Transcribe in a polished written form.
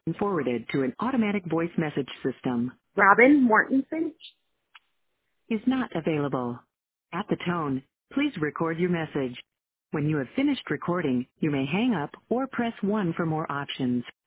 and forwarded to an automatic voice message system. Robin Mortensen. Is not available. At the tone, please record your message. When you have finished recording, you may hang up or press 1 for more options.